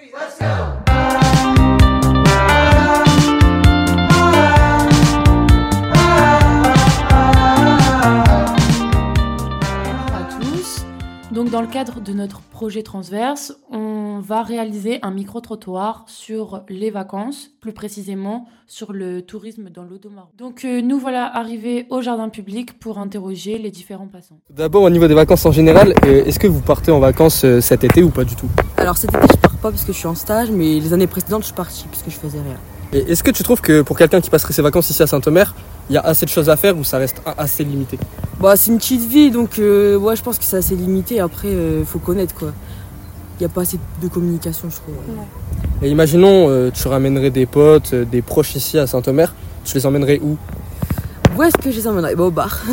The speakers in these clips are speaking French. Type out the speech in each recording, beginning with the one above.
Donc dans le cadre de notre projet transverse, on va réaliser un micro-trottoir sur les vacances, plus précisément sur le tourisme dans l'Audomarois. Donc nous voilà arrivés au jardin public pour interroger les différents passants. D'abord au niveau des vacances en général, est-ce que vous partez en vacances cet été ou pas du tout ? Alors cet été je pars pas parce que je suis en stage, mais les années précédentes je suis partie parce que je faisais rien. Et est-ce que tu trouves que pour quelqu'un qui passerait ses vacances ici à Saint-Omer, il y a assez de choses à faire ou ça reste assez limité ? Bah c'est une petite ville donc ouais, je pense que c'est assez limité. Après faut connaître quoi. Il n'y a pas assez de communication je trouve. Et imaginons tu ramènerais des potes, des proches ici à Saint-Omer, tu les emmènerais où ? Où est-ce que je les emmènerais ? Bah au bar.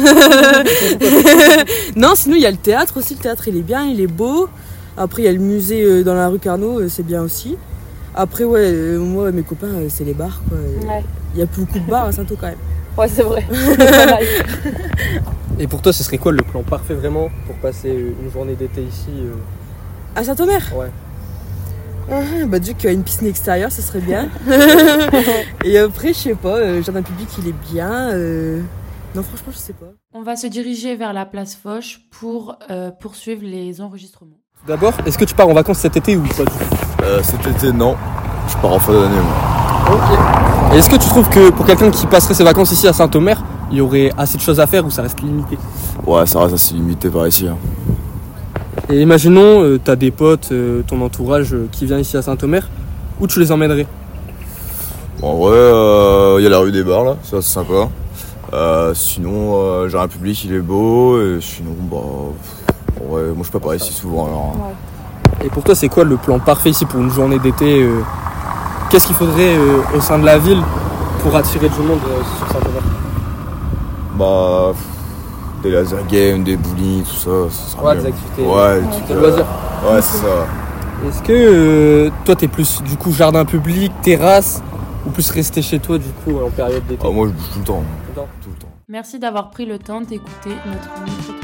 Non sinon il y a le théâtre aussi, le théâtre il est bien, il est beau. Après il y a le musée dans la rue Carnot, c'est bien aussi. Après ouais, moi mes copains c'est les bars quoi. Ouais. Il y a beaucoup de bars à Saint-O quand même. Ouais c'est vrai. C'est pas mal. Et pour toi ce serait quoi le plan parfait vraiment pour passer une journée d'été ici À Saint-Omer ? Ouais. Bah déjà qu'il y a une piscine extérieure, ça serait bien. Et après, je sais pas, le jardin public il est bien. Non franchement je sais pas. On va se diriger vers la place Foch pour poursuivre les enregistrements. D'abord, est-ce que tu pars en vacances cet été ou pas du tout ? Cet été non, je pars en fin d'année moi. Ok. Et est-ce que tu trouves que pour quelqu'un qui passerait ses vacances ici à Saint-Omer, il y aurait assez de choses à faire ou ça reste limité ? Ouais, ça reste assez limité par ici. Et imaginons, t'as des potes, ton entourage qui vient ici à Saint-Omer, où tu les emmènerais ? Bon, en vrai, il y a la rue des Bars là, ça c'est sympa. Sinon, le jardin public il est beau, et sinon, bah, ouais, moi je peux pas ici souvent alors. Ouais. Et pour toi, c'est quoi le plan parfait ici pour une journée d'été Qu'est-ce qu'il faudrait au sein de la ville pour attirer du monde sur Saint-Omer ? Bah, des laser games, des bowling, tout ça sera Ouais, bien. des activités. Ouais, Des loisirs. Ouais, c'est ça. Est-ce que toi, t'es plus du coup jardin public, terrasse, ou plus rester chez toi du coup en période d'été ? Ah, moi je bouge tout le temps. Tout le temps. Tout le temps. Merci d'avoir pris le temps d'écouter notre micro-trottoir.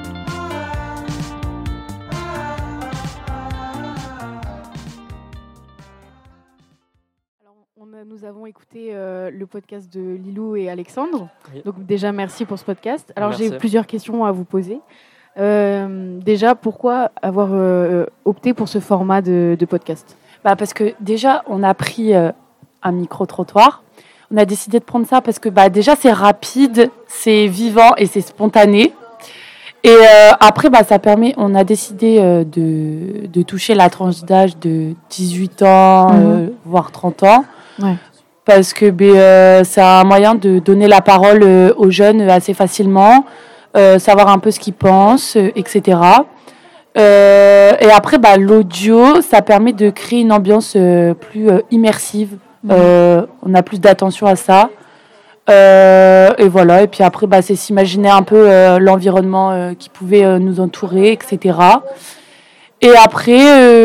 Nous avons écouté le podcast de Lilou et Alexandre. Oui. Donc déjà, merci pour ce podcast. Alors Merci. j'ai plusieurs questions à vous poser. Déjà, pourquoi avoir opté pour ce format de podcast ? Parce que déjà, on a pris un micro-trottoir. On a décidé de prendre ça parce que déjà, c'est rapide, c'est vivant et c'est spontané. Et après, ça permet, on a décidé de toucher la tranche d'âge de 18 ans, voire 30 ans. Ouais. Parce que c'est un moyen de donner la parole aux jeunes assez facilement, savoir un peu ce qu'ils pensent, etc. Et après, l'audio, ça permet de créer une ambiance plus immersive. On a plus d'attention à ça. Et voilà. Et puis après, c'est s'imaginer un peu l'environnement qui pouvait nous entourer, etc. Et après,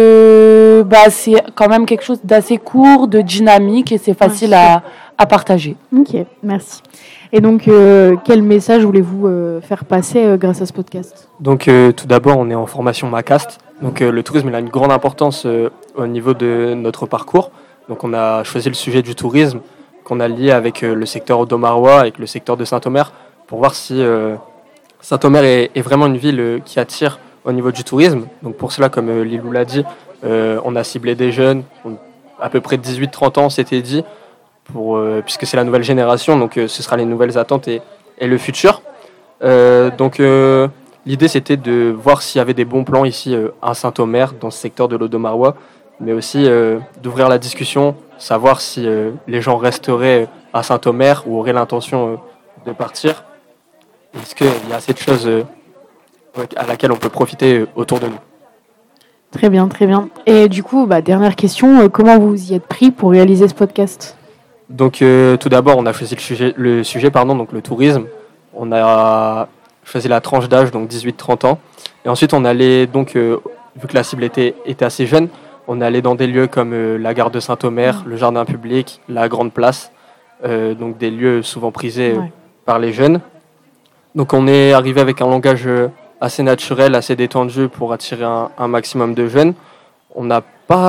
c'est quand même quelque chose d'assez court, de dynamique, et c'est facile à partager. Ok, merci. Et donc, quel message voulez-vous faire passer grâce à ce podcast ? Donc tout d'abord, on est en formation Macast. Donc le tourisme il a une grande importance au niveau de notre parcours. Donc on a choisi le sujet du tourisme qu'on a lié avec le secteur audomarois, avec le secteur de Saint-Omer, pour voir si Saint-Omer est vraiment une ville qui attire au niveau du tourisme. Donc pour cela, comme Lilou l'a dit, on a ciblé des jeunes, à peu près de 18-30 ans, on s'était dit, puisque c'est la nouvelle génération, donc ce sera les nouvelles attentes et le futur. Donc l'idée c'était de voir s'il y avait des bons plans ici à Saint-Omer, dans ce secteur de l'Audomarois, mais aussi d'ouvrir la discussion, savoir si les gens resteraient à Saint-Omer ou auraient l'intention de partir. Est-ce qu'il y a assez de choses à laquelle on peut profiter autour de nous? Très bien, très bien. Et du coup, dernière question, comment vous y êtes pris pour réaliser ce podcast ? Donc tout d'abord, on a choisi le sujet, donc le tourisme. On a choisi la tranche d'âge, donc 18-30 ans. Et ensuite, on allait, donc, vu que la cible était assez jeune, on allait dans des lieux comme la gare de Saint-Omer, le jardin public, la grande place, donc des lieux souvent prisés par les jeunes. Donc on est arrivé avec un langage assez naturel, assez détendu pour attirer un maximum de jeunes. On n'a pas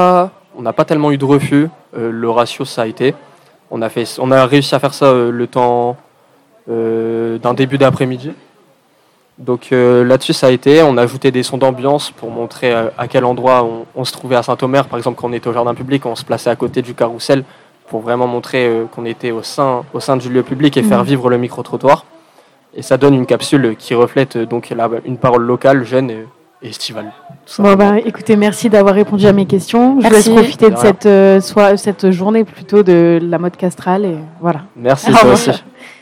on n'a pas tellement eu de refus. Le ratio, ça a été. On a réussi à faire ça le temps d'un début d'après-midi. Donc là-dessus, ça a été. On a ajouté des sons d'ambiance pour montrer à quel endroit on se trouvait à Saint-Omer. Par exemple, quand on était au jardin public, on se plaçait à côté du carrousel pour vraiment montrer qu'on était au sein du lieu public et faire vivre le micro-trottoir. Et ça donne une capsule qui reflète donc une parole locale, jeune et estivale. Bon, écoutez, merci d'avoir répondu à mes questions. Je Merci. vous laisse profiter de cette journée plutôt de la mode castrale. Et voilà. Merci, toi aussi.